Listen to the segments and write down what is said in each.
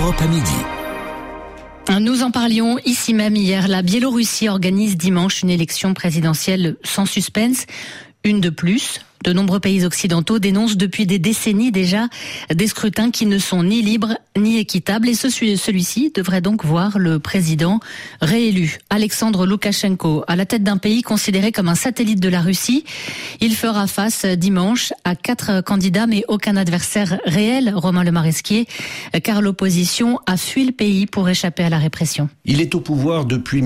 Europe à midi. Nous en parlions ici même hier. La Biélorussie organise dimanche une élection présidentielle sans suspense, une de plus. De nombreux pays occidentaux dénoncent depuis des décennies déjà des scrutins qui ne sont ni libres ni équitables. Et celui-ci devrait donc voir le président réélu. Alexandre Loukachenko, à la tête d'un pays considéré comme un satellite de la Russie. Il fera face dimanche à 4 candidats, mais aucun adversaire réel, Romain Lemaresquier, car l'opposition a fui le pays pour échapper à la répression. Il est au pouvoir depuis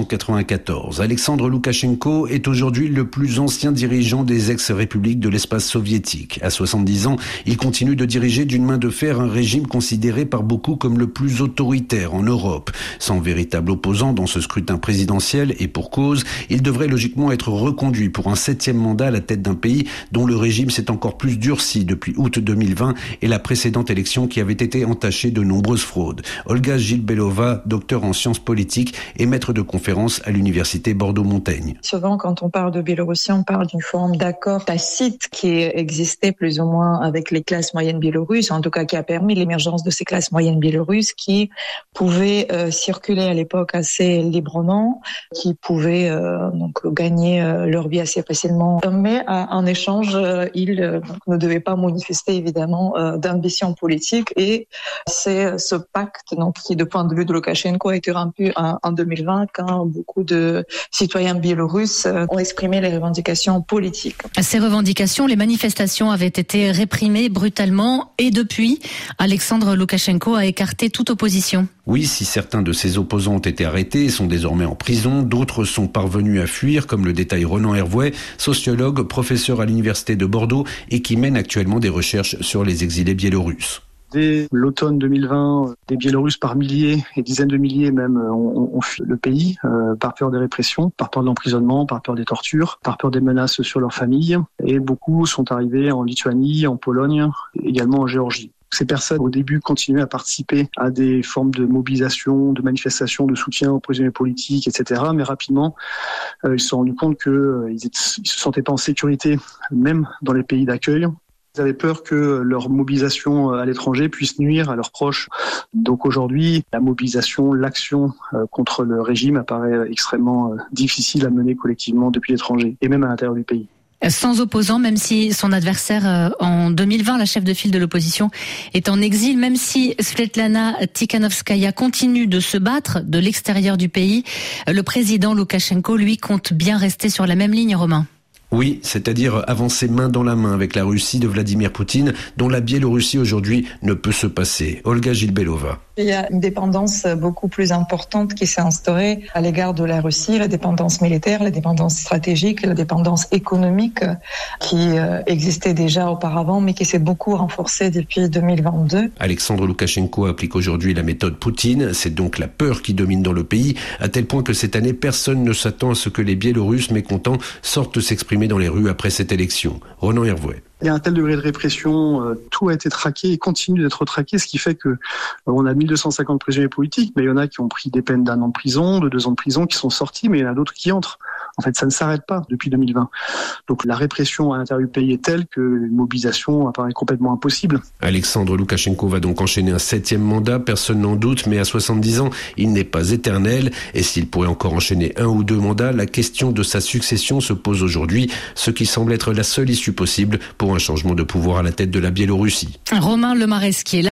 1994. Alexandre Loukachenko est aujourd'hui le plus ancien dirigeant des ex-républiques de l'espace soviétique. À 70 ans, il continue de diriger d'une main de fer un régime considéré par beaucoup comme le plus autoritaire en Europe. Sans véritable opposant dans ce scrutin présidentiel, et pour cause, il devrait logiquement être reconduit pour un 7e mandat à la tête d'un pays dont le régime s'est encore plus durci depuis août 2020 et la précédente élection qui avait été entachée de nombreuses fraudes. Olga Gilbelova, docteur en sciences politiques et maître de conférences à l'université Bordeaux-Montaigne. Souvent, quand on parle de Biélorussie, on parle d'une forme d'accord tacite qui existait plus ou moins avec les classes moyennes biélorusses, en tout cas qui a permis l'émergence de ces classes moyennes biélorusses qui pouvaient circuler à l'époque assez librement, qui pouvaient donc gagner leur vie assez facilement. Mais en échange, ils ne devaient pas manifester évidemment d'ambition politique, et c'est ce pacte donc qui, de point de vue de Loukachenko, a été rompu en 2020 quand beaucoup de citoyens biélorusses ont exprimé les revendications politiques. Ces revendications, les manifestations avaient été réprimées brutalement, et depuis, Alexandre Loukachenko a écarté toute opposition. Oui, si certains de ses opposants ont été arrêtés et sont désormais en prison, d'autres sont parvenus à fuir, comme le détaille Ronan Hervouet, sociologue, professeur à l'université de Bordeaux et qui mène actuellement des recherches sur les exilés biélorusses. Dès l'automne 2020, des Biélorusses par milliers et dizaines de milliers même ont fui le pays par peur des répressions, par peur de l'emprisonnement, par peur des tortures, par peur des menaces sur leur famille. Et beaucoup sont arrivés en Lituanie, en Pologne, également en Géorgie. Ces personnes, au début, continuaient à participer à des formes de mobilisation, de manifestations, de soutien aux prisonniers politiques, etc. Mais rapidement, ils se sont rendus compte qu'ils ne se sentaient pas en sécurité, même dans les pays d'accueil. Ils avaient peur que leur mobilisation à l'étranger puisse nuire à leurs proches. Donc aujourd'hui, la mobilisation, l'action contre le régime apparaît extrêmement difficile à mener collectivement depuis l'étranger et même à l'intérieur du pays. Sans opposant, même si son adversaire en 2020, la chef de file de l'opposition, est en exil, même si Svetlana Tikhanovskaya continue de se battre de l'extérieur du pays, le président Loukachenko, lui, compte bien rester sur la même ligne, Romain. Oui, c'est-à-dire avancer main dans la main avec la Russie de Vladimir Poutine, dont la Biélorussie aujourd'hui ne peut se passer. Olga Gilbelova. Il y a une dépendance beaucoup plus importante qui s'est instaurée à l'égard de la Russie, la dépendance militaire, la dépendance stratégique, la dépendance économique qui existait déjà auparavant, mais qui s'est beaucoup renforcée depuis 2022. Alexandre Loukachenko applique aujourd'hui la méthode Poutine. C'est donc la peur qui domine dans le pays, à tel point que cette année, personne ne s'attend à ce que les Biélorusses mécontents sortent s'exprimer dans les rues après cette élection. Ronan Hervouet. Il y a un tel degré de répression, tout a été traqué et continue d'être traqué, ce qui fait que on a 1250 prisonniers politiques, mais il y en a qui ont pris des peines d'1 an de prison, de 2 ans de prison, qui sont sortis, mais il y en a d'autres qui entrent. En fait, ça ne s'arrête pas depuis 2020. Donc la répression à l'intérieur du pays est telle que une mobilisation apparaît complètement impossible. Alexandre Loukachenko va donc enchaîner un 7e mandat, personne n'en doute, mais à 70 ans, il n'est pas éternel. Et s'il pourrait encore enchaîner 1 ou 2 mandats, la question de sa succession se pose aujourd'hui, ce qui semble être la seule issue possible pour un changement de pouvoir à la tête de la Biélorussie. Romain Lemaresquier.